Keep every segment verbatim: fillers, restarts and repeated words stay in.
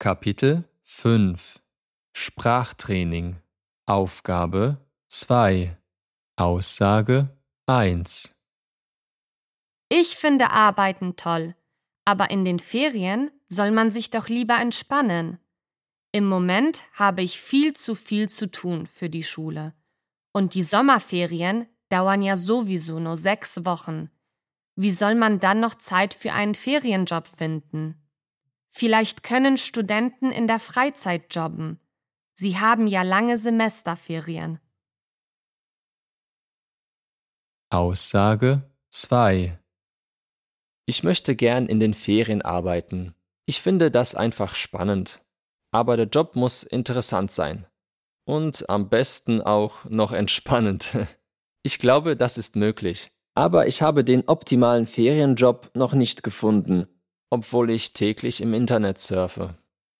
Kapitel fünf Sprachtraining Aufgabe zwei Aussage eins Ich finde Arbeiten toll, aber in den Ferien soll man sich doch lieber entspannen. Im Moment habe ich viel zu viel zu tun für die Schule. Und die Sommerferien dauern ja sowieso nur sechs Wochen. Wie soll man dann noch Zeit für einen Ferienjob finden? Vielleicht können Studenten in der Freizeit jobben. Sie haben ja lange Semesterferien. Aussage zwei Ich möchte gern in den Ferien arbeiten. Ich finde das einfach spannend. Aber der Job muss interessant sein. Und am besten auch noch entspannend. Ich glaube, das ist möglich. Aber ich habe den optimalen Ferienjob noch nicht gefunden, obwohl ich täglich im Internet surfe.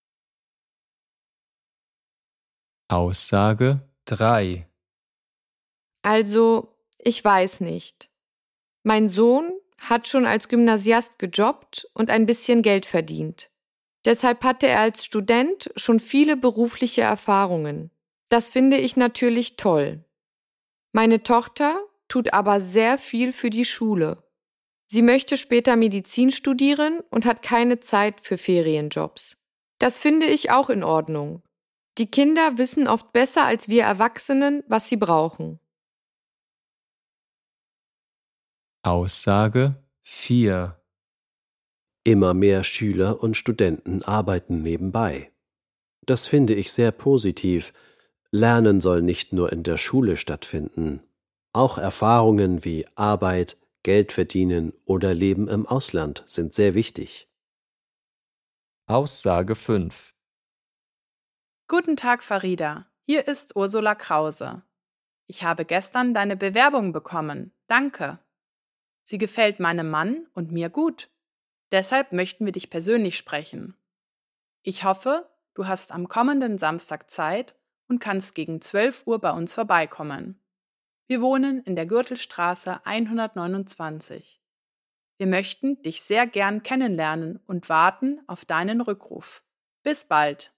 Aussage drei Also, ich weiß nicht. Mein Sohn hat schon als Gymnasiast gejobbt und ein bisschen Geld verdient. Deshalb hatte er als Student schon viele berufliche Erfahrungen. Das finde ich natürlich toll. Meine Tochter tut aber sehr viel für die Schule. Sie möchte später Medizin studieren und hat keine Zeit für Ferienjobs. Das finde ich auch in Ordnung. Die Kinder wissen oft besser als wir Erwachsenen, was sie brauchen. Aussage vier Immer mehr Schüler und Studenten arbeiten nebenbei. Das finde ich sehr positiv. Lernen soll nicht nur in der Schule stattfinden. Auch Erfahrungen wie Arbeit, Geld verdienen oder Leben im Ausland sind sehr wichtig. Aussage fünf Guten Tag, Farida. Hier ist Ursula Krause. Ich habe gestern deine Bewerbung bekommen. Danke. Sie gefällt meinem Mann und mir gut. Deshalb möchten wir dich persönlich sprechen. Ich hoffe, du hast am kommenden Samstag Zeit und kannst gegen zwölf Uhr bei uns vorbeikommen. Wir wohnen in der Gürtelstraße hundertneunundzwanzig. Wir möchten dich sehr gern kennenlernen und warten auf deinen Rückruf. Bis bald!